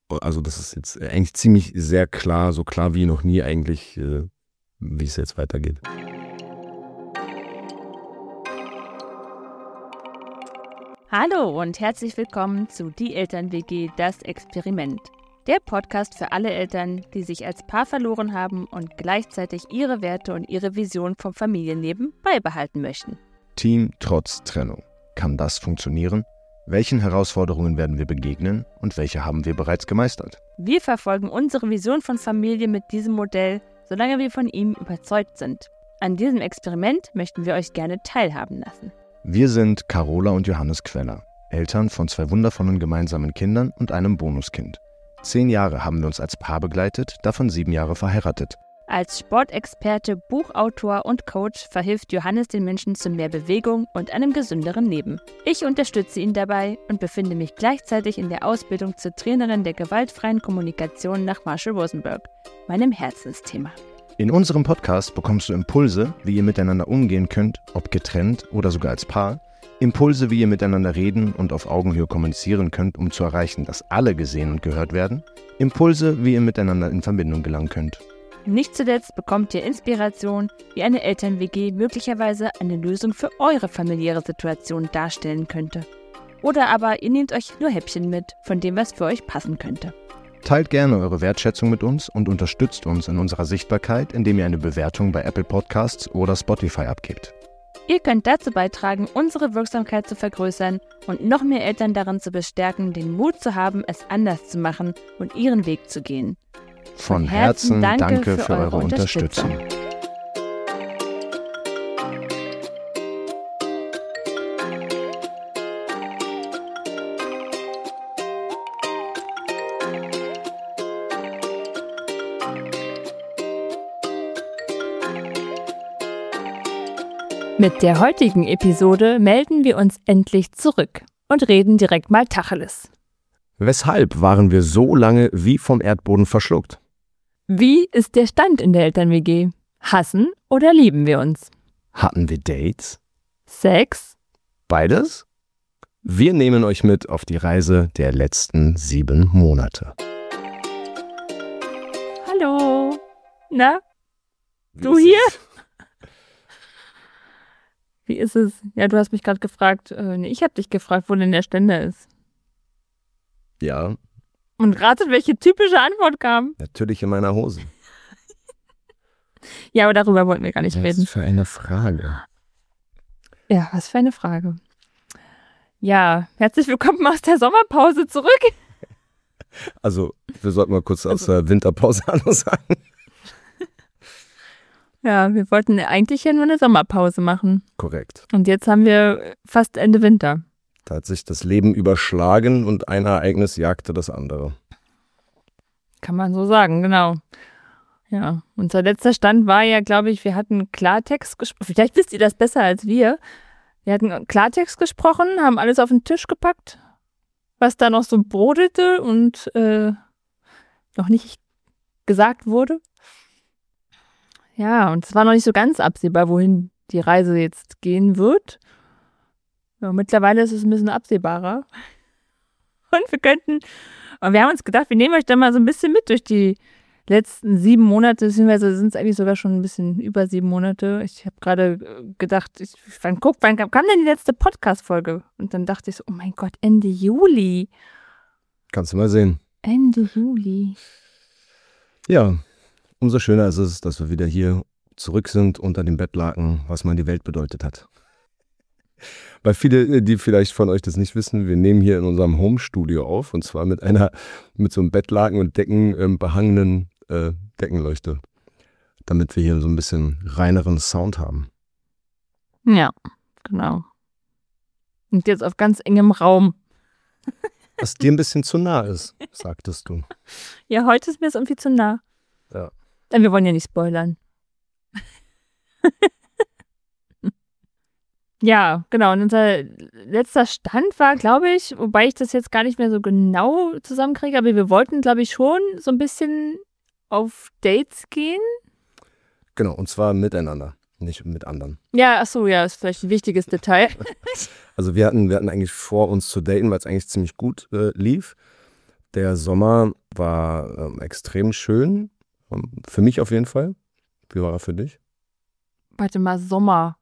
Also das ist jetzt eigentlich ziemlich sehr klar, so klar wie noch nie eigentlich, wie es jetzt weitergeht. Hallo und herzlich willkommen zu Die Eltern-WG, das Experiment. Der Podcast für alle Eltern, die sich als Paar verloren haben und gleichzeitig ihre Werte und ihre Vision vom Familienleben beibehalten möchten. Team trotz Trennung. Kann das funktionieren? Welchen Herausforderungen werden wir begegnen und welche haben wir bereits gemeistert? Wir verfolgen unsere Vision von Familie mit diesem Modell, solange wir von ihm überzeugt sind. An diesem Experiment möchten wir euch gerne teilhaben lassen. Wir sind Carola und Johannes Queller, Eltern von 2 wundervollen gemeinsamen Kindern und einem Bonuskind. 10 Jahre haben wir uns als Paar begleitet, davon 7 Jahre verheiratet. Als Sportexperte, Buchautor und Coach verhilft Johannes den Menschen zu mehr Bewegung und einem gesünderen Leben. Ich unterstütze ihn dabei und befinde mich gleichzeitig in der Ausbildung zur Trainerin der gewaltfreien Kommunikation nach Marshall Rosenberg, meinem Herzensthema. In unserem Podcast bekommst du Impulse, wie ihr miteinander umgehen könnt, ob getrennt oder sogar als Paar. Impulse, wie ihr miteinander reden und auf Augenhöhe kommunizieren könnt, um zu erreichen, dass alle gesehen und gehört werden. Impulse, wie ihr miteinander in Verbindung gelangen könnt. Nicht zuletzt bekommt ihr Inspiration, wie eine Eltern-WG möglicherweise eine Lösung für eure familiäre Situation darstellen könnte. Oder aber ihr nehmt euch nur Häppchen mit von dem, was für euch passen könnte. Teilt gerne eure Wertschätzung mit uns und unterstützt uns in unserer Sichtbarkeit, indem ihr eine Bewertung bei Apple Podcasts oder Spotify abgebt. Ihr könnt dazu beitragen, unsere Wirksamkeit zu vergrößern und noch mehr Eltern darin zu bestärken, den Mut zu haben, es anders zu machen und ihren Weg zu gehen. Von Herzen danke für eure Unterstützung. Mit der heutigen Episode melden wir uns endlich zurück und reden direkt mal Tacheles. Weshalb waren wir so lange wie vom Erdboden verschluckt? Wie ist der Stand in der Eltern-WG? Hassen oder lieben wir uns? Hatten wir Dates? Sex? Beides? Wir nehmen euch mit auf die Reise der letzten 7 Monate. Hallo? Na? Du hier? Wie ist es? Ja, du hast mich gerade gefragt. Ich habe dich gefragt, wo denn der Ständer ist. Ja. Und ratet, welche typische Antwort kam? Natürlich in meiner Hose. Ja, aber darüber wollten wir gar nicht reden. Was für eine Frage. Ja, was für eine Frage. Ja, herzlich willkommen aus der Sommerpause zurück. Also, wir sollten mal kurz aus der Winterpause Hallo sagen. Ja, wir wollten eigentlich ja nur eine Sommerpause machen. Korrekt. Und jetzt haben wir fast Ende Winter. Da hat sich das Leben überschlagen und ein Ereignis jagte das andere. Kann man so sagen, genau. Ja, unser letzter Stand war ja, glaube ich, wir hatten Klartext gesprochen. Vielleicht wisst ihr das besser als wir. Wir hatten Klartext gesprochen, haben alles auf den Tisch gepackt, was da noch so brodelte und noch nicht gesagt wurde. Ja, und es war noch nicht so ganz absehbar, wohin die Reise jetzt gehen wird. Ja, mittlerweile ist es ein bisschen absehbarer. Und wir haben uns gedacht, wir nehmen euch da mal so ein bisschen mit durch die letzten 7 Monate, beziehungsweise sind es eigentlich sogar schon ein bisschen über 7 Monate. Ich habe gerade gedacht, wann kam denn die letzte Podcast-Folge? Und dann dachte ich so, oh mein Gott, Ende Juli. Kannst du mal sehen. Ende Juli. Ja, umso schöner ist es, dass wir wieder hier zurück sind unter dem Bettlaken, was man die Welt bedeutet hat. Weil viele, die vielleicht von euch das nicht wissen, wir nehmen hier in unserem Home-Studio auf und zwar mit so einem Bettlaken und Decken behangenen Deckenleuchte, damit wir hier so ein bisschen reineren Sound haben. Ja, genau. Und jetzt auf ganz engem Raum. Was dir ein bisschen zu nah ist, sagtest du. Ja, heute ist mir das irgendwie zu nah. Ja. Denn wir wollen ja nicht spoilern. Ja, genau. Und unser letzter Stand war, glaube ich, wobei ich das jetzt gar nicht mehr so genau zusammenkriege, aber wir wollten, glaube ich, schon so ein bisschen auf Dates gehen. Genau, und zwar miteinander, nicht mit anderen. Ja, ach so, ja, ist vielleicht ein wichtiges Detail. Also wir hatten eigentlich vor, uns zu daten, weil es eigentlich ziemlich gut lief. Der Sommer War extrem schön. Für mich auf jeden Fall. Wie war er für dich? Warte mal, Sommer.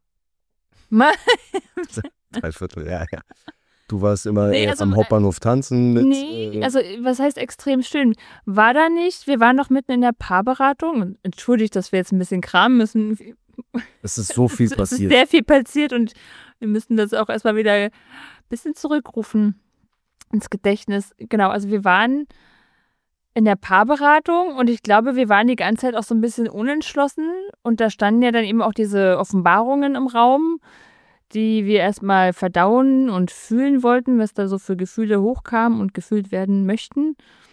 3/4, ja. Du warst immer Nee, also, am Hauptbahnhof tanzen mit. Nee, also was heißt extrem schön? War da nicht, wir waren noch mitten in der Paarberatung. Und entschuldigt, dass wir jetzt ein bisschen kramen müssen. Es ist so viel Es ist passiert. sehr viel passiert und wir müssen das auch erstmal wieder ein bisschen zurückrufen ins Gedächtnis. Genau, also wir waren in der Paarberatung und ich glaube, wir waren die ganze Zeit auch so ein bisschen unentschlossen und da standen ja dann eben auch diese Offenbarungen im Raum, die wir erstmal verdauen und fühlen wollten, was da so für Gefühle hochkamen und gefühlt werden möchten.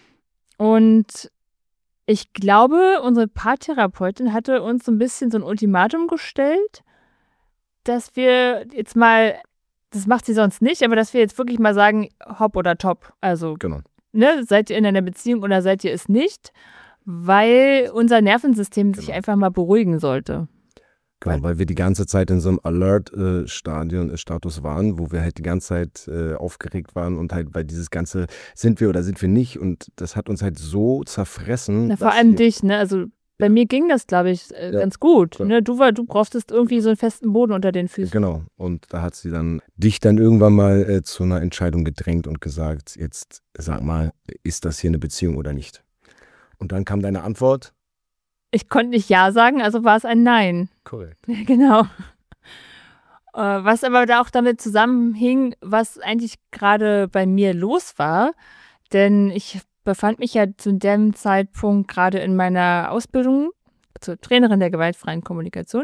Und ich glaube, unsere Paartherapeutin hatte uns so ein bisschen so ein Ultimatum gestellt, dass wir jetzt mal, das macht sie sonst nicht, aber dass wir jetzt wirklich mal sagen, hopp oder top. Also, Genau. ne, seid ihr in einer Beziehung oder seid ihr es nicht? Weil unser Nervensystem sich Genau. einfach mal beruhigen sollte. Genau, weil wir die ganze Zeit in so einem Alert-Status waren, wo wir halt die ganze Zeit aufgeregt waren und halt bei dieses ganze, sind wir oder sind wir nicht, und das hat uns halt so zerfressen. Na, vor dass allem wir- dich, ne? Also bei mir ging das, glaube ich, ganz gut. klar. Ne? Du brauchtest irgendwie so einen festen Boden unter den Füßen. Genau, und da hat sie dich dann irgendwann mal zu einer Entscheidung gedrängt und gesagt, jetzt sag mal, ist das hier eine Beziehung oder nicht? Und dann kam deine Antwort. Ich konnte nicht Ja sagen, also war es ein Nein. Korrekt. Ja, genau. Was aber da auch damit zusammenhing, was eigentlich gerade bei mir los war. Denn ich befand mich ja zu dem Zeitpunkt gerade in meiner Ausbildung zur Trainerin der gewaltfreien Kommunikation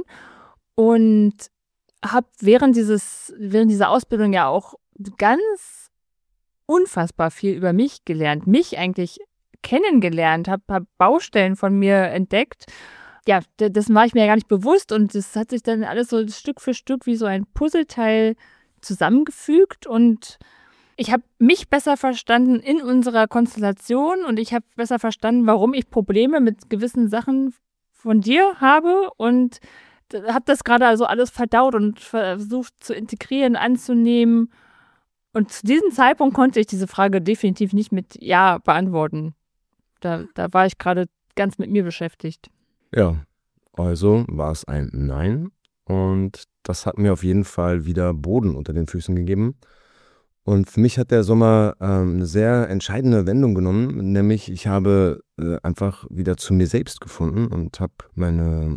und habe während dieser Ausbildung ja auch ganz unfassbar viel über mich gelernt, mich eigentlich kennengelernt, habe Baustellen von mir entdeckt. Ja, das war ich mir ja gar nicht bewusst und das hat sich dann alles so Stück für Stück wie so ein Puzzleteil zusammengefügt und ich habe mich besser verstanden in unserer Konstellation und ich habe besser verstanden, warum ich Probleme mit gewissen Sachen von dir habe und habe das gerade also alles verdaut und versucht zu integrieren, anzunehmen. Und zu diesem Zeitpunkt konnte ich diese Frage definitiv nicht mit Ja beantworten. Da war ich gerade ganz mit mir beschäftigt. Ja, also war es ein Nein, und das hat mir auf jeden Fall wieder Boden unter den Füßen gegeben. Und für mich hat der Sommer eine sehr entscheidende Wendung genommen, nämlich ich habe einfach wieder zu mir selbst gefunden und habe meine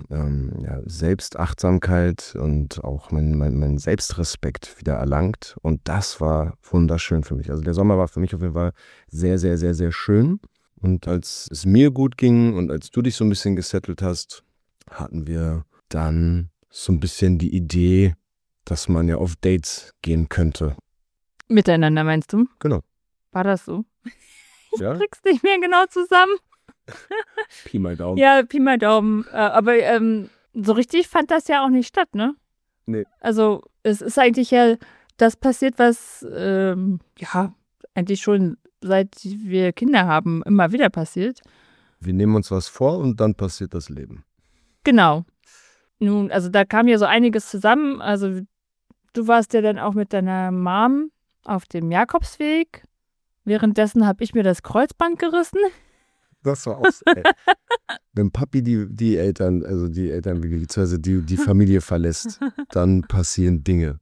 Selbstachtsamkeit und auch mein Selbstrespekt wieder erlangt. Und das war wunderschön für mich. Also der Sommer war für mich auf jeden Fall sehr, sehr, sehr, sehr schön. Und als es mir gut ging und als du dich so ein bisschen gesettelt hast, hatten wir dann so ein bisschen die Idee, dass man ja auf Dates gehen könnte. Miteinander meinst du? Genau. War das so? Ja? Krieg's nicht mehr genau zusammen. Pi mal Daumen. Ja, Pi mal Daumen. Aber so richtig fand das ja auch nicht statt, ne? Nee. Also es ist eigentlich ja das passiert, was eigentlich schon seit wir Kinder haben immer wieder passiert. Wir nehmen uns was vor und dann passiert das Leben. Genau. Nun, also da kam ja so einiges zusammen. Also du warst ja dann auch mit deiner Mom auf dem Jakobsweg. Währenddessen habe ich mir das Kreuzband gerissen. Das war auch wenn Papi die Eltern, beziehungsweise die Familie verlässt, dann passieren Dinge.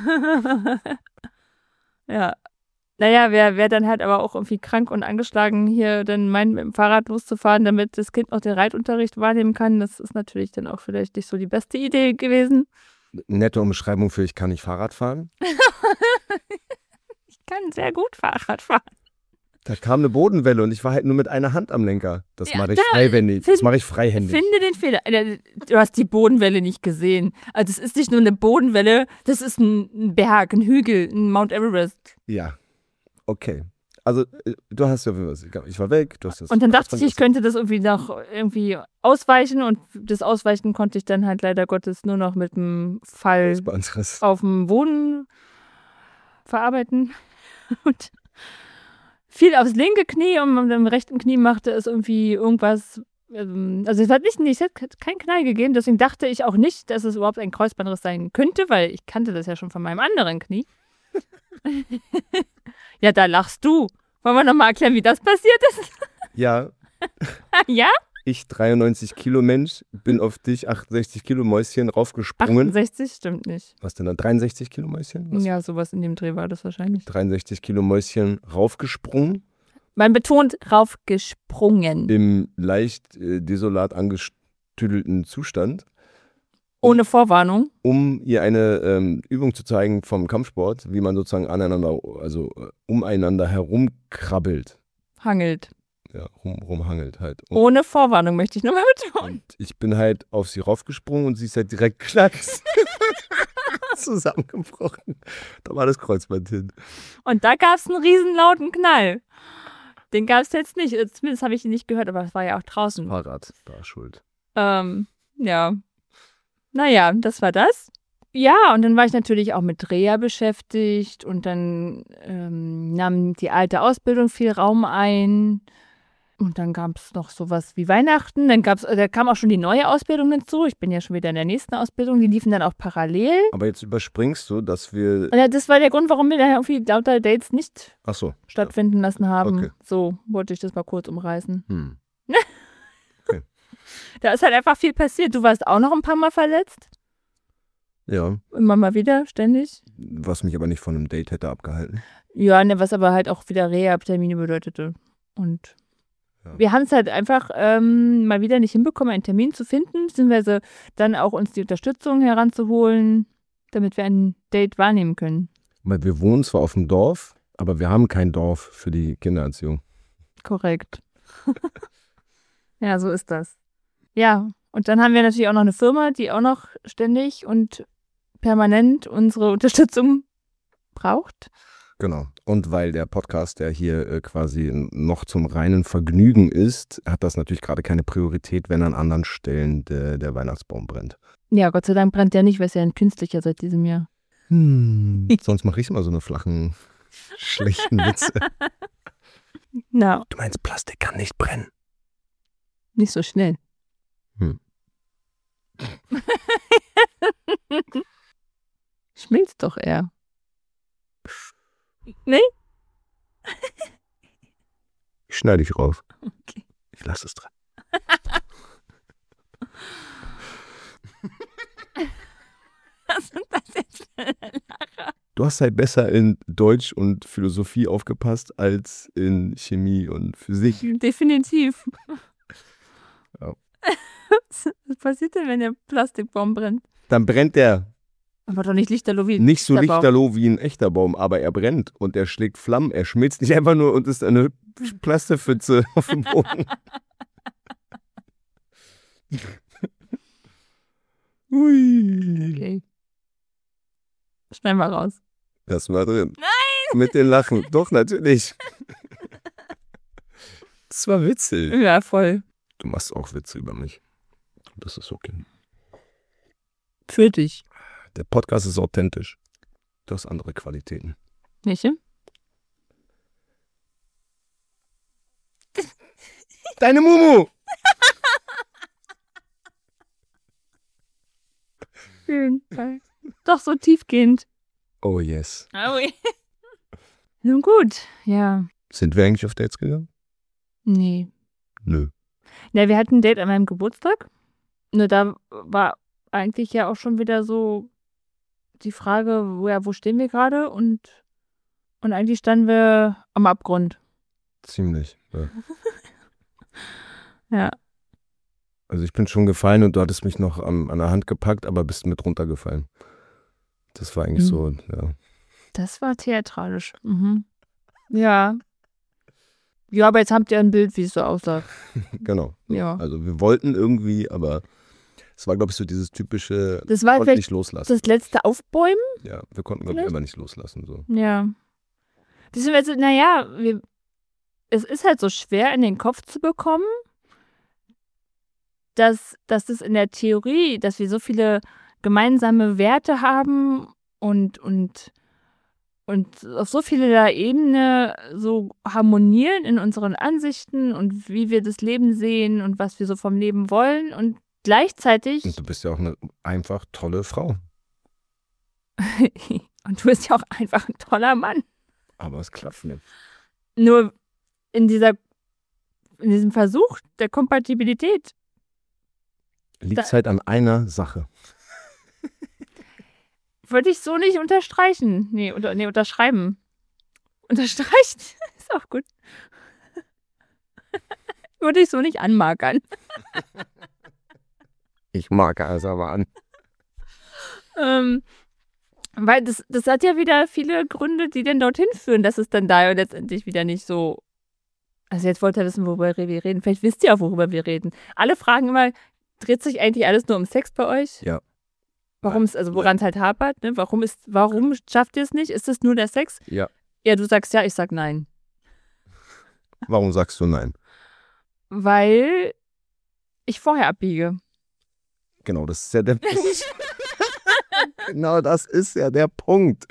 Ja. Naja, wer dann halt aber auch irgendwie krank und angeschlagen hier dann meint, mit dem Fahrrad loszufahren, damit das Kind noch den Reitunterricht wahrnehmen kann, das ist natürlich dann auch vielleicht nicht so die beste Idee gewesen. Nette Umschreibung für ich kann nicht Fahrrad fahren. Ich kann sehr gut Fahrrad fahren. Da kam eine Bodenwelle und ich war halt nur mit einer Hand am Lenker. Das Ja, mache ich freihändig. Das mache ich freihändig. Finde den Fehler. Du hast die Bodenwelle nicht gesehen. Also es ist nicht nur eine Bodenwelle, das ist ein Berg, ein Hügel, ein Mount Everest. Ja, okay. Also du hast ja, ich war weg. Du hast das Und dann dachte ich könnte das irgendwie ausweichen und das Ausweichen konnte ich dann halt leider Gottes nur noch mit dem Fall Kreuzbandriss. auf dem Boden verarbeiten. Und fiel aufs linke Knie und mit dem rechten Knie machte es irgendwie irgendwas. Also es hat keinen Knall gegeben, deswegen dachte ich auch nicht, dass es überhaupt ein Kreuzbandriss sein könnte, weil ich kannte das ja schon von meinem anderen Knie. Ja, da lachst du. Wollen wir nochmal erklären, wie das passiert ist? Ja, Ja? ich 93 Kilo Mensch, bin auf dich 68 Kilo Mäuschen raufgesprungen. 68 stimmt nicht. Was denn da? 63 Kilo Mäuschen? Was? Ja, sowas in dem Dreh war das wahrscheinlich. 63 Kilo Mäuschen raufgesprungen, Man betont raufgesprungen. im leicht desolat angestüdelten Zustand, Ohne Vorwarnung. um ihr eine Übung zu zeigen vom Kampfsport, wie man sozusagen umeinander herumkrabbelt. Hangelt. Ja, rumhangelt halt. Ohne Vorwarnung möchte ich nochmal betonen. Und ich bin halt auf sie raufgesprungen und sie ist halt direkt knacks zusammengebrochen. Da war das Kreuzband hin. Und da gab es einen riesenlauten Knall. Den gab es jetzt nicht. Zumindest habe ich ihn nicht gehört, aber es war ja auch draußen. Fahrrad, da schuld. Ja. Naja, das war das. Ja, und dann war ich natürlich auch mit Reha beschäftigt und dann nahm die alte Ausbildung viel Raum ein. Und dann gab es noch sowas wie Weihnachten. Da kam auch schon die neue Ausbildung hinzu. Ich bin ja schon wieder in der nächsten Ausbildung. Die liefen dann auch parallel. Aber jetzt überspringst du, dass wir. Und ja, das war der Grund, warum wir da irgendwie lauter Dates nicht Ach so. stattfinden lassen haben. Okay. So wollte ich das mal kurz umreißen. Okay. Da ist halt einfach viel passiert. Du warst auch noch ein paar Mal verletzt. Ja, Immer mal wieder, ständig. was mich aber nicht von einem Date hätte abgehalten. Ja, ne, was aber halt auch wieder Reha-Termine bedeutete. Und Ja. wir haben es halt einfach mal wieder nicht hinbekommen, einen Termin zu finden, beziehungsweise dann auch uns die Unterstützung heranzuholen, damit wir ein Date wahrnehmen können. Weil wir wohnen zwar auf dem Dorf, aber wir haben kein Dorf für die Kindererziehung. Korrekt. Ja, so ist das. Ja, und dann haben wir natürlich auch noch eine Firma, die auch noch ständig und permanent unsere Unterstützung braucht. Genau. Und weil der Podcast, der hier quasi noch zum reinen Vergnügen ist, hat das natürlich gerade keine Priorität, wenn an anderen Stellen der Weihnachtsbaum brennt. Ja, Gott sei Dank brennt der nicht, weil es ja ein künstlicher seit diesem Jahr. Sonst mache ich immer so eine flachen, schlechten Witze. Na, Du meinst, Plastik kann nicht brennen? nicht so schnell. Schmilzt doch eher. Nee? Ich schneide dich rauf. Okay. Ich lasse es drin. Was ist das jetzt für eine Lache? Du hast halt besser in Deutsch und Philosophie aufgepasst als in Chemie und Physik. Definitiv. Ja. Was passiert denn, wenn der Plastikbaum brennt? Dann brennt der. Aber doch nicht lichterloh wie Nicht so der Baum. lichterloh wie ein echter Baum, aber er brennt und er schlägt Flammen. Er schmilzt nicht einfach nur und ist eine Plastikpfütze auf dem Boden. Ui. Okay. Schneiden wir raus. Das war drin. Nein! Mit den Lachen. Doch, natürlich. Das war witzig. Ja, voll. Du machst auch Witze über mich. Das ist okay. Für dich. Der Podcast ist authentisch. Du hast andere Qualitäten. Welche? Deine Mumu! Schön. Doch so tiefgehend. Oh yes. Aui. Nun gut, ja. Sind wir eigentlich auf Dates gegangen? Nee. Nö. Ja, wir hatten ein Date an meinem Geburtstag. Nur da war eigentlich ja auch schon wieder so die Frage, wo stehen wir gerade? Und eigentlich standen wir am Abgrund. Ziemlich. Ja. Ja. Also ich bin schon gefallen und du hattest mich noch an der Hand gepackt, aber bist mit runtergefallen. Das war eigentlich so, ja. Das war theatralisch. Mhm. Ja. Ja, aber jetzt habt ihr ein Bild, wie es so aussah. Genau. Ja. Also wir wollten irgendwie, aber es war, glaube ich, so dieses typische, Das war konnten vielleicht nicht loslassen. das letzte Aufbäumen. Ja, wir konnten, glaube ich, Vielleicht? immer nicht loslassen. So. Ja. Beziehungsweise, naja, es ist halt so schwer in den Kopf zu bekommen, dass das in der Theorie, dass wir so viele gemeinsame Werte haben und auf so vieler Ebene so harmonieren in unseren Ansichten und wie wir das Leben sehen und was wir so vom Leben wollen und gleichzeitig Und du bist ja auch eine einfach tolle Frau. und du bist ja auch einfach ein toller Mann. Aber es klappt nicht. Nur in dieser in diesem Versuch der Kompatibilität. Liegt es halt an einer Sache. Würde ich so nicht unterstreichen. Unterschreiben. Unterstreichen ist auch gut. Würde ich so nicht anmarkern. Ich mag es aber an. Weil das hat ja wieder viele Gründe, die dann dorthin führen, dass es dann da letztendlich wieder nicht so. Also jetzt wollt ihr wissen, worüber wir reden. Vielleicht wisst ihr auch, worüber wir reden. Alle fragen immer, dreht sich eigentlich alles nur um Sex bei euch? Ja. Woran es halt hapert, ne? Warum schafft ihr es nicht? Ist es nur der Sex? Ja. Ja, du sagst ja, ich sag nein. Warum sagst du nein? Weil ich vorher abbiege. Genau, das ist ja der Punkt. Genau, das ist ja der Punkt.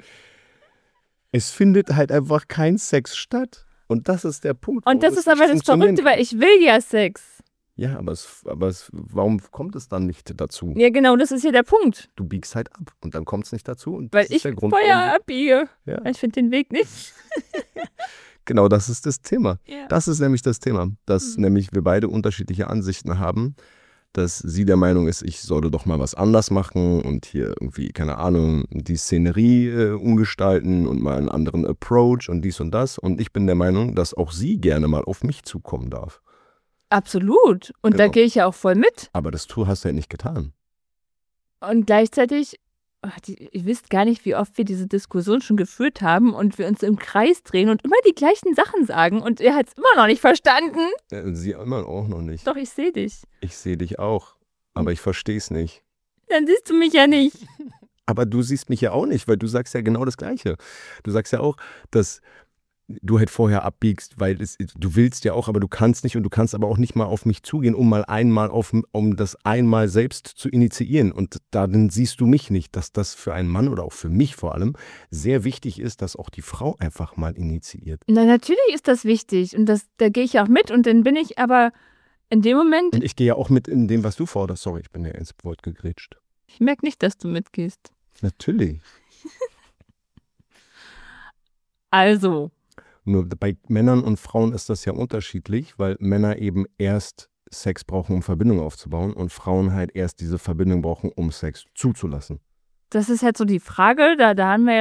Es findet halt einfach kein Sex statt. Und das ist der Punkt. Und das ist aber das Verrückte, weil ich will ja Sex. Ja, aber warum kommt es dann nicht dazu? Ja, genau, das ist ja der Punkt. Du biegst halt ab und dann kommt es nicht dazu. Und Weil das ist ich der Grund, vorher abbiege. Ja. Ich finde den Weg nicht. Genau, das ist das Thema. Ja. Das ist nämlich das Thema, dass nämlich wir beide unterschiedliche Ansichten haben, dass sie der Meinung ist, ich sollte doch mal was anders machen und hier irgendwie, keine Ahnung, die Szenerie umgestalten und mal einen anderen Approach und dies und das. Und ich bin der Meinung, dass auch sie gerne mal auf mich zukommen darf. Absolut. Und Genau. da gehe ich ja auch voll mit. Aber das hast du ja nicht getan. Und gleichzeitig, ihr wisst gar nicht, wie oft wir diese Diskussion schon geführt haben und wir uns im Kreis drehen und immer die gleichen Sachen sagen. Und er hat es immer noch nicht verstanden. Sie immer auch noch nicht. Doch, ich sehe dich. Ich sehe dich auch, aber ich verstehe es nicht. Dann siehst du mich ja nicht. Aber du siehst mich ja auch nicht, weil du sagst ja genau das Gleiche. Du sagst ja auch, dass du halt vorher abbiegst, weil du willst ja auch, aber du kannst nicht und du kannst aber auch nicht mal auf mich zugehen, um das einmal selbst zu initiieren. Und dann siehst du mich nicht, dass das für einen Mann oder auch für mich vor allem sehr wichtig ist, dass auch die Frau einfach mal initiiert. Na, natürlich ist das wichtig und da gehe ich auch mit und dann bin ich aber in dem Moment. Und ich gehe ja auch mit in dem, was du forderst. Sorry, ich bin ja ins Wort gegrätscht. Ich merke nicht, dass du mitgehst. Natürlich. Also. Nur bei Männern und Frauen ist das ja unterschiedlich, weil Männer eben erst Sex brauchen, um Verbindung aufzubauen und Frauen halt erst diese Verbindung brauchen, um Sex zuzulassen. Das ist halt so die Frage, da haben wir ja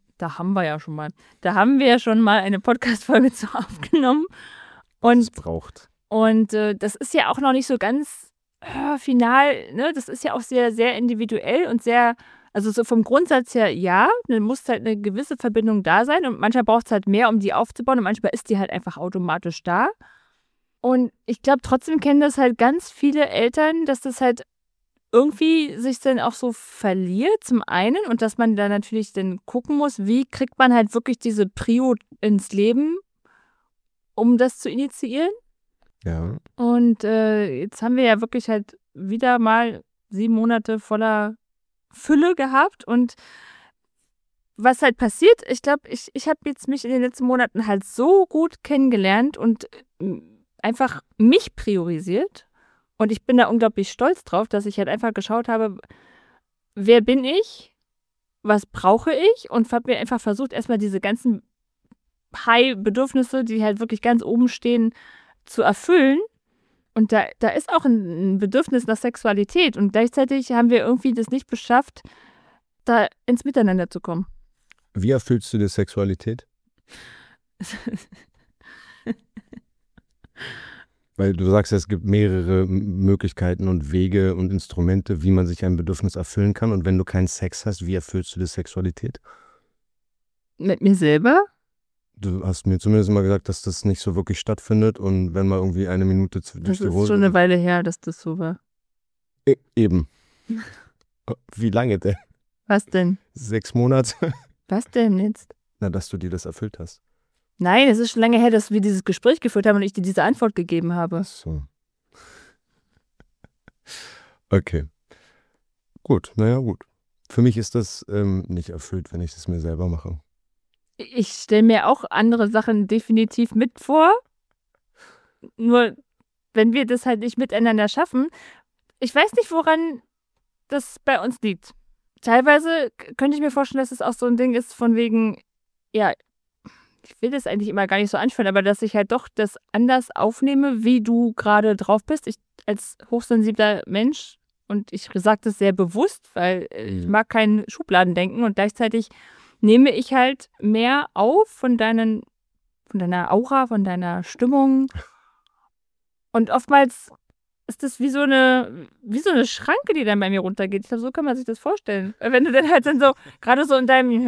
schon mal eine Podcast-Folge zu aufgenommen. Und das ist ja auch noch nicht so ganz final, ne? Das ist ja auch sehr, sehr individuell und sehr. Also so vom Grundsatz her, ja, dann muss halt eine gewisse Verbindung da sein und manchmal braucht es halt mehr, um die aufzubauen und manchmal ist die halt einfach automatisch da. Und ich glaube, trotzdem kennen das halt ganz viele Eltern, dass das halt irgendwie sich dann auch so verliert zum einen und dass man da natürlich dann gucken muss, wie kriegt man halt wirklich diese Prio ins Leben, um das zu initiieren. Ja. Und jetzt haben wir ja wirklich halt wieder mal 7 Monate voller Fülle gehabt und was halt passiert, ich glaube, ich habe jetzt mich in den letzten Monaten halt so gut kennengelernt und einfach mich priorisiert und ich bin da unglaublich stolz drauf, dass ich halt einfach geschaut habe, wer bin ich, was brauche ich und habe mir einfach versucht, erstmal diese ganzen High-Bedürfnisse, die halt wirklich ganz oben stehen, zu erfüllen. Und da ist auch ein Bedürfnis nach Sexualität. Und gleichzeitig haben wir irgendwie das nicht geschafft, da ins Miteinander zu kommen. Wie erfüllst du die Sexualität? Weil du sagst, es gibt mehrere Möglichkeiten und Wege und Instrumente, wie man sich ein Bedürfnis erfüllen kann. Und wenn du keinen Sex hast, wie erfüllst du die Sexualität? Mit mir selber? Du hast mir zumindest mal gesagt, dass das nicht so wirklich stattfindet und wenn mal irgendwie eine Minute durch die Hose... Das ist schon eine Weile her, dass das so war. Eben. Wie lange denn? Was denn? 6 Monate? Was denn jetzt? Na, dass du dir das erfüllt hast. Nein, es ist schon lange her, dass wir dieses Gespräch geführt haben und ich dir diese Antwort gegeben habe. Ach so. Okay. Gut, naja, gut. Für mich ist das nicht erfüllt, wenn ich das mir selber mache. Ich stelle mir auch andere Sachen definitiv mit vor. Nur, wenn wir das halt nicht miteinander schaffen, ich weiß nicht, woran das bei uns liegt. Teilweise könnte ich mir vorstellen, dass es auch so ein Ding ist von wegen, ja, ich will das eigentlich immer gar nicht so anführen, aber dass ich halt doch das anders aufnehme, wie du gerade drauf bist. Ich als hochsensibler Mensch, und ich sage das sehr bewusst, weil ich mag kein Schubladendenken und gleichzeitig nehme ich halt mehr auf von deiner Aura, von deiner Stimmung. Und oftmals ist das wie so eine Schranke, die dann bei mir runtergeht. Ich glaube, so kann man sich das vorstellen. Wenn du dann halt dann so, gerade so in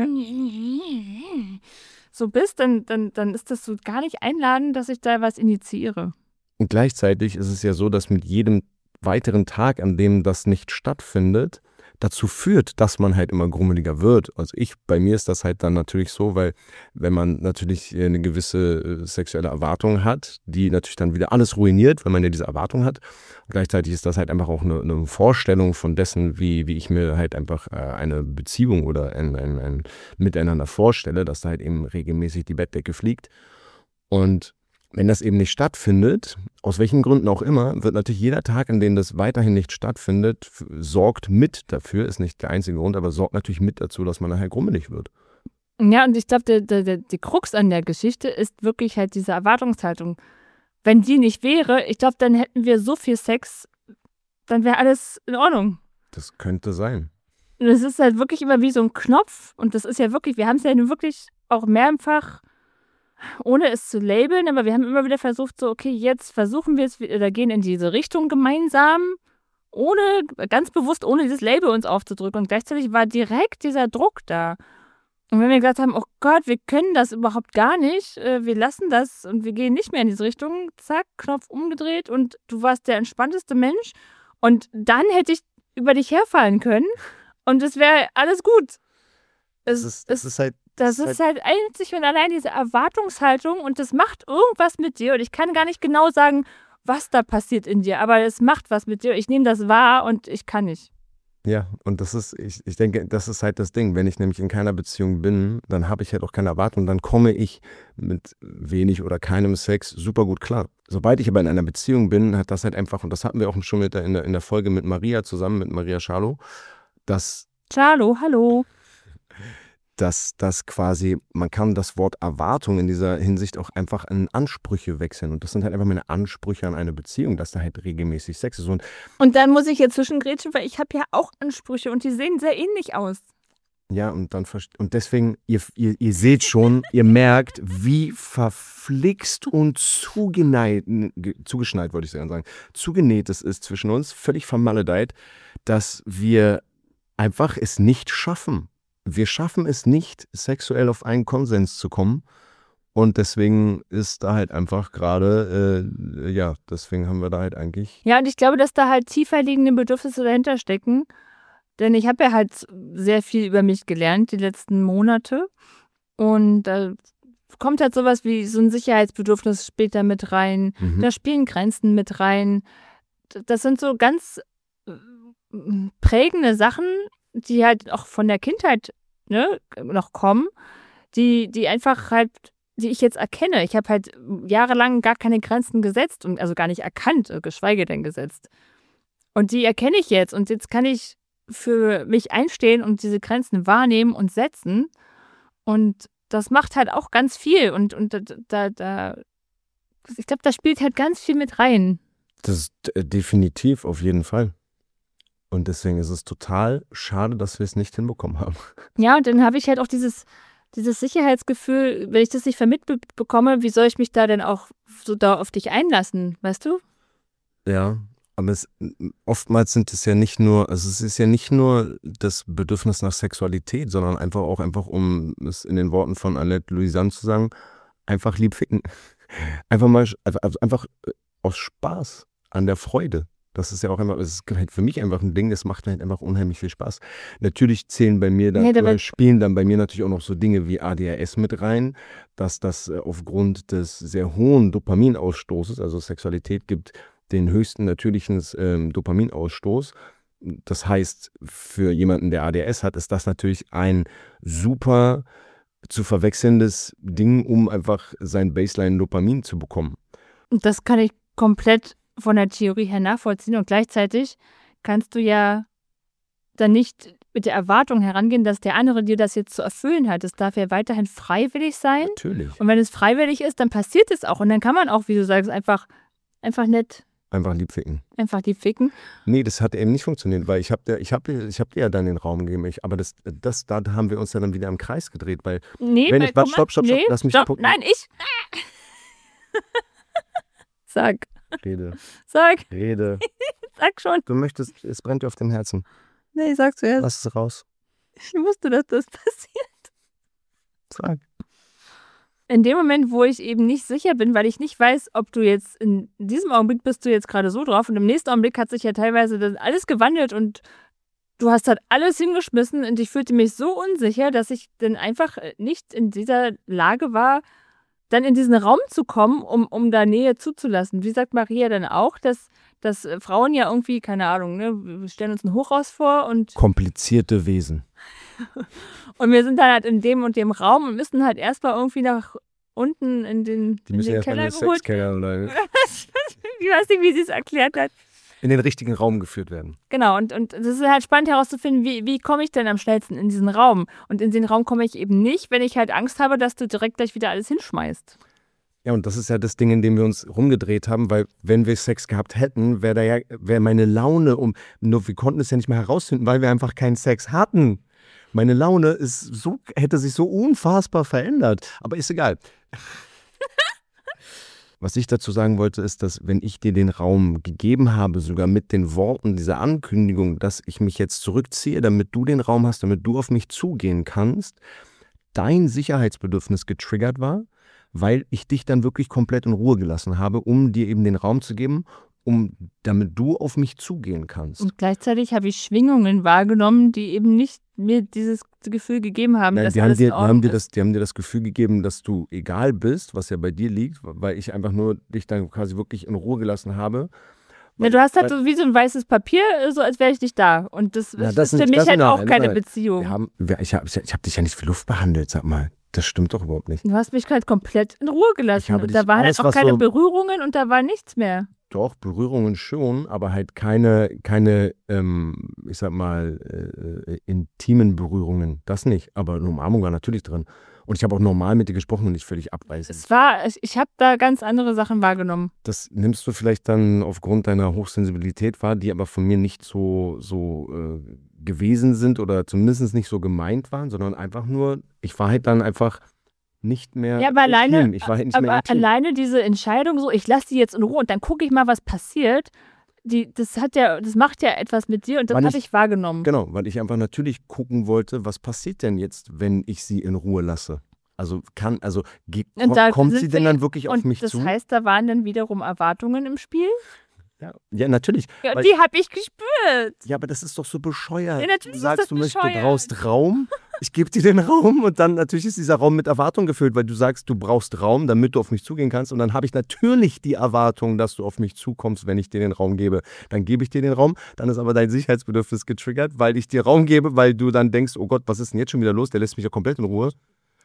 deinem so bist, dann ist das so gar nicht einladend, dass ich da was initiiere. Und gleichzeitig ist es ja so, dass mit jedem weiteren Tag, an dem das nicht stattfindet, dazu führt, dass man halt immer grummeliger wird. Also bei mir ist das halt dann natürlich so, weil wenn man natürlich eine gewisse sexuelle Erwartung hat, die natürlich dann wieder alles ruiniert, weil man ja diese Erwartung hat. Gleichzeitig ist das halt einfach auch eine Vorstellung von dessen, wie ich mir halt einfach eine Beziehung oder ein Miteinander vorstelle, dass da halt eben regelmäßig die Bettdecke fliegt. Und wenn das eben nicht stattfindet, aus welchen Gründen auch immer, wird natürlich jeder Tag, an dem das weiterhin nicht stattfindet, sorgt mit dafür, ist nicht der einzige Grund, aber sorgt natürlich mit dazu, dass man nachher grummelig wird. Ja, und ich glaube, die Krux an der Geschichte ist wirklich halt diese Erwartungshaltung. Wenn die nicht wäre, ich glaube, dann hätten wir so viel Sex, dann wäre alles in Ordnung. Das könnte sein. Und es ist halt wirklich immer wie so ein Knopf und das ist ja wirklich, wir haben es ja nun wirklich auch mehrfach, ohne es zu labeln, aber wir haben immer wieder versucht, so, okay, jetzt versuchen wir es oder gehen in diese Richtung gemeinsam, ganz bewusst ohne dieses Label uns aufzudrücken. Und gleichzeitig war direkt dieser Druck da. Und wenn wir gesagt haben, oh Gott, wir können das überhaupt gar nicht, wir lassen das und wir gehen nicht mehr in diese Richtung, zack, Knopf umgedreht und du warst der entspannteste Mensch und dann hätte ich über dich herfallen können und es wäre alles gut. Das ist halt einzig und allein diese Erwartungshaltung und das macht irgendwas mit dir und ich kann gar nicht genau sagen, was da passiert in dir, aber es macht was mit dir. Ich nehme das wahr und ich kann nicht. Ja, und ich denke, das ist halt das Ding. Wenn ich nämlich in keiner Beziehung bin, dann habe ich halt auch keine Erwartung, dann komme ich mit wenig oder keinem Sex super gut klar. Sobald ich aber in einer Beziehung bin, hat das halt einfach, und das hatten wir auch schon in der Folge mit Maria zusammen, mit Maria Schalow, Schalow, hallo. Dass das quasi, man kann das Wort Erwartung in dieser Hinsicht auch einfach in Ansprüche wechseln. Und das sind halt einfach meine Ansprüche an eine Beziehung, dass da halt regelmäßig Sex ist. Und dann muss ich jetzt zwischengrätschen, weil ich habe ja auch Ansprüche und die sehen sehr ähnlich aus. Ja, und deswegen, ihr seht schon, ihr merkt, wie verflixt und zugeschneit, wollte ich sagen, zugenäht es ist zwischen uns, völlig vermaledeit, dass wir einfach es nicht schaffen. Wir schaffen es nicht, sexuell auf einen Konsens zu kommen. Und deswegen ist da halt einfach gerade, deswegen haben wir da halt eigentlich. Ja, und ich glaube, dass da halt tiefer liegende Bedürfnisse dahinter stecken. Denn ich habe ja halt sehr viel über mich gelernt die letzten Monate. Und da kommt halt sowas wie so ein Sicherheitsbedürfnis später mit rein. Da spielen Grenzen mit rein. Das sind so ganz prägende Sachen, die halt auch von der Kindheit noch kommen, die einfach halt, die ich jetzt erkenne. Ich habe halt jahrelang gar keine Grenzen gesetzt und also gar nicht erkannt, geschweige denn gesetzt. Und die erkenne ich jetzt und jetzt kann ich für mich einstehen und diese Grenzen wahrnehmen und setzen. Und das macht halt auch ganz viel und ich glaube, da spielt halt ganz viel mit rein. Das ist definitiv auf jeden Fall. Und deswegen ist es total schade, dass wir es nicht hinbekommen haben. Ja, und dann habe ich halt auch dieses Sicherheitsgefühl, wenn ich das nicht vermittelt bekomme, wie soll ich mich da denn auch so da auf dich einlassen, weißt du? Ja, aber oftmals es ist ja nicht nur das Bedürfnis nach Sexualität, sondern einfach, um es in den Worten von Annette Louisanne zu sagen, einfach lieb ficken. Einfach aus Spaß an der Freude. Das ist ja auch einfach, es ist halt für mich einfach ein Ding, das macht mir halt einfach unheimlich viel Spaß. Natürlich zählen bei mir dann, spielen dann bei mir natürlich auch noch so Dinge wie ADHS mit rein, dass das aufgrund des sehr hohen Dopaminausstoßes, also Sexualität gibt den höchsten natürlichen Dopaminausstoß. Das heißt, für jemanden, der ADHS hat, ist das natürlich ein super zu verwechselndes Ding, um einfach sein Baseline-Dopamin zu bekommen. Das kann ich komplett von der Theorie her nachvollziehen und gleichzeitig kannst du ja dann nicht mit der Erwartung herangehen, dass der andere dir das jetzt zu erfüllen hat. Es darf ja weiterhin freiwillig sein. Natürlich. Und wenn es freiwillig ist, dann passiert es auch. Und dann kann man auch, wie du sagst, einfach nett, Einfach lieb ficken. einfach die ficken. Nee, das hat eben nicht funktioniert, weil ich hab dir ja dann den Raum gegeben. Aber da haben wir uns ja dann wieder im Kreis gedreht, weil Nee, wenn weil, ich, guck mal, stopp, nee, lass mich stopp, gucken. nein, ich. Sag, Rede. sag schon. Du möchtest, es brennt dir auf dem Herzen. Nee, sag zuerst. Lass es raus. Ich wusste, dass das passiert. Sag. In dem Moment, wo ich eben nicht sicher bin, weil ich nicht weiß, ob du jetzt in diesem Augenblick bist du jetzt gerade so drauf und im nächsten Augenblick hat sich ja teilweise das alles gewandelt und du hast halt alles hingeschmissen und ich fühlte mich so unsicher, dass ich dann einfach nicht in dieser Lage war, dann in diesen Raum zu kommen, um da Nähe zuzulassen. Wie sagt Maria dann auch, dass Frauen ja irgendwie, keine Ahnung, ne, wir stellen uns ein Hochhaus vor und Komplizierte Wesen. wir sind dann halt in dem und dem Raum und müssen halt erstmal irgendwie nach unten in den Keller geholt. Sexkeller oder Ich weiß nicht, wie sie es erklärt hat. in den richtigen Raum geführt werden. Genau, und es ist halt spannend herauszufinden, wie komme ich denn am schnellsten in diesen Raum? Und in den Raum komme ich eben nicht, wenn ich halt Angst habe, dass du direkt gleich wieder alles hinschmeißt. Ja, und das ist ja das Ding, in dem wir uns rumgedreht haben, weil wenn wir Sex gehabt hätten, wäre meine Laune nur wir konnten es ja nicht mehr herausfinden, weil wir einfach keinen Sex hatten. Meine Laune hätte sich so unfassbar verändert. Aber ist egal. Was ich dazu sagen wollte, ist, dass wenn ich dir den Raum gegeben habe, sogar mit den Worten dieser Ankündigung, dass ich mich jetzt zurückziehe, damit du den Raum hast, damit du auf mich zugehen kannst, dein Sicherheitsbedürfnis getriggert war, weil ich dich dann wirklich komplett in Ruhe gelassen habe, um dir eben den Raum zu geben, damit du auf mich zugehen kannst. Und gleichzeitig habe ich Schwingungen wahrgenommen, die eben nicht mir dieses Gefühl gegeben haben, Nein, dass die alles in haben Ordnung dir ist. die haben dir das Gefühl gegeben, dass du egal bist, was ja bei dir liegt, weil ich einfach nur dich dann quasi wirklich in Ruhe gelassen habe. Ja, du hast halt so wie so ein weißes Papier, so als wäre ich nicht da. Und das ist für mich halt auch keine Beziehung. Ich hab dich ja nicht für Luft behandelt, sag mal. Das stimmt doch überhaupt nicht. Du hast mich halt komplett in Ruhe gelassen. Und da waren halt auch keine Berührungen und da war nichts mehr. Doch, Berührungen schon, aber halt keine ich sag mal, intimen Berührungen. Das nicht. Aber eine Umarmung war natürlich drin. Und ich habe auch normal mit dir gesprochen und nicht völlig abweisend. Ich habe da ganz andere Sachen wahrgenommen. Das nimmst du vielleicht dann aufgrund deiner Hochsensibilität wahr, die aber von mir nicht so gewesen sind oder zumindest nicht so gemeint waren, sondern einfach nur, ich war halt dann einfach nicht mehr ja, aber alleine, ich war halt nicht mehr intim. Alleine diese Entscheidung so, ich lasse die jetzt in Ruhe und dann gucke ich mal, was passiert, das macht ja etwas mit dir und das habe ich wahrgenommen. Genau, weil ich einfach natürlich gucken wollte, was passiert denn jetzt, wenn ich sie in Ruhe lasse? Also kommt sie denn dann wirklich auf mich zu? Das heißt, da waren dann wiederum Erwartungen im Spiel? Ja, natürlich. Ja, die habe ich gespürt. Ja, aber das ist doch so bescheuert. Ja, natürlich du sagst, ist das du brauchst Raum. Ich gebe dir den Raum und dann natürlich ist dieser Raum mit Erwartung gefüllt, weil du sagst, du brauchst Raum, damit du auf mich zugehen kannst. Und dann habe ich natürlich die Erwartung, dass du auf mich zukommst, wenn ich dir den Raum gebe. Dann gebe ich dir den Raum, dann ist aber dein Sicherheitsbedürfnis getriggert, weil ich dir Raum gebe, weil du dann denkst, oh Gott, was ist denn jetzt schon wieder los? Der lässt mich ja komplett in Ruhe.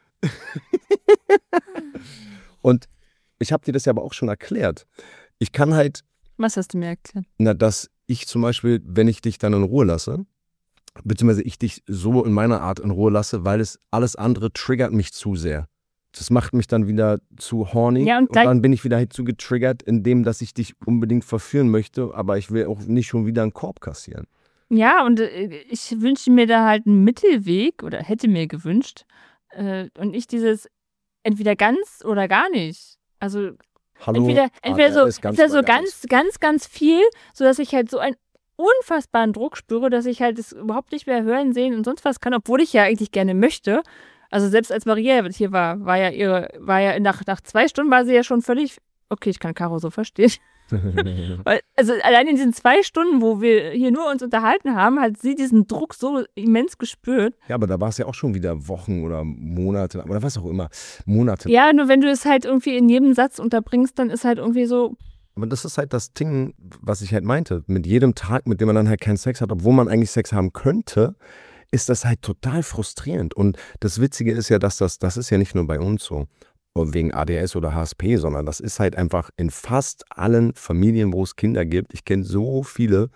Und ich habe dir das ja aber auch schon erklärt. Ich kann halt... Was hast du mir erklärt? Dass ich zum Beispiel, wenn ich dich dann in Ruhe lasse, beziehungsweise ich dich so in meiner Art in Ruhe lasse, weil es alles andere triggert mich zu sehr. Das macht mich dann wieder zu horny und dann bin ich wieder zu getriggert, indem dass ich dich unbedingt verführen möchte, aber ich will auch nicht schon wieder einen Korb kassieren. Ja, und ich wünsche mir da halt einen Mittelweg oder hätte mir gewünscht und nicht dieses entweder ganz oder gar nicht. Also entweder so ganz viel, sodass ich halt so einen unfassbaren Druck spüre, dass ich halt das überhaupt nicht mehr hören, sehen und sonst was kann, obwohl ich ja eigentlich gerne möchte. Also selbst als Maria hier war ja nach 2 Stunden war sie ja schon völlig, okay, ich kann Caro so verstehen. Also allein in diesen 2 Stunden, wo wir hier nur uns unterhalten haben, hat sie diesen Druck so immens gespürt. Ja, aber da war es ja auch schon wieder Wochen oder Monate oder was auch immer. Monate. Ja, nur wenn du es halt irgendwie in jedem Satz unterbringst, dann ist halt irgendwie so. Aber das ist halt das Ding, was ich halt meinte. Mit jedem Tag, mit dem man dann halt keinen Sex hat, obwohl man eigentlich Sex haben könnte, ist das halt total frustrierend. Und das Witzige ist ja, dass das ist ja nicht nur bei uns so. Wegen ADS oder HSP, sondern das ist halt einfach in fast allen Familien, wo es Kinder gibt. Ich kenne so viele,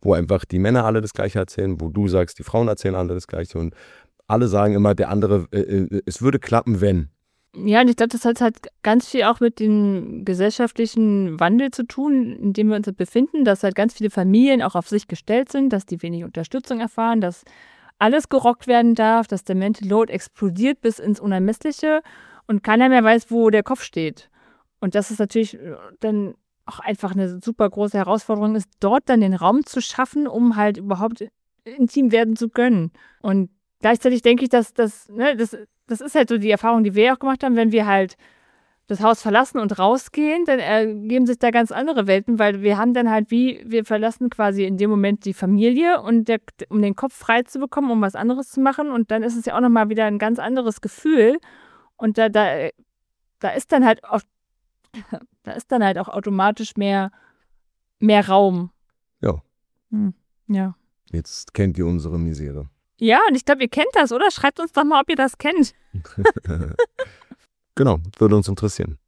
wo einfach die Männer alle das Gleiche erzählen, wo du sagst, die Frauen erzählen alle das Gleiche und alle sagen immer, der andere, es würde klappen, wenn. Ja, und ich glaube, das hat halt ganz viel auch mit dem gesellschaftlichen Wandel zu tun, in dem wir uns befinden, dass halt ganz viele Familien auch auf sich gestellt sind, dass die wenig Unterstützung erfahren, dass alles gerockt werden darf, dass der Mental Load explodiert bis ins Unermessliche und keiner mehr weiß, wo der Kopf steht. Und das ist natürlich dann auch einfach eine super große Herausforderung ist, dort dann den Raum zu schaffen, um halt überhaupt intim werden zu können. Und gleichzeitig denke ich, dass das ist halt so die Erfahrung, die wir auch gemacht haben, wenn wir halt das Haus verlassen und rausgehen, dann ergeben sich da ganz andere Welten, weil wir haben dann halt wir verlassen quasi in dem Moment die Familie und um den Kopf frei zu bekommen, um was anderes zu machen und dann ist es ja auch nochmal wieder ein ganz anderes Gefühl und da ist dann halt auch automatisch mehr Raum. Ja. Ja. Jetzt kennt ihr unsere Misere. Ja, und ich glaube, ihr kennt das, oder? Schreibt uns doch mal, ob ihr das kennt. Genau, würde uns interessieren.